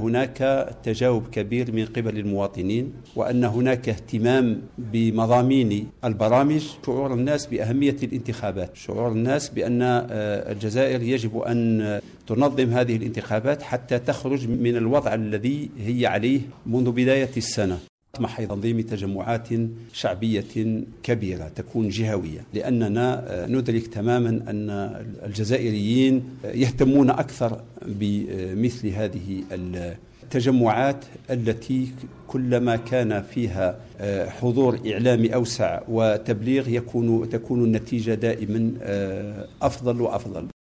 هناك تجاوب كبير من قبل المواطنين، وأن هناك اهتمام بمضامين البرامج، شعور الناس بأهمية الانتخابات، شعور الناس بأن الجزائر يجب أن تنظم هذه الانتخابات حتى تخرج من الوضع الذي هي عليه منذ بداية السنة. نطمح تنظيم تجمعات شعبية كبيرة تكون جهوية، لأننا ندرك تماما أن الجزائريين يهتمون أكثر بمثل هذه التجمعات التي كلما كان فيها حضور إعلامي أوسع وتبليغ تكون النتيجة دائما أفضل وأفضل.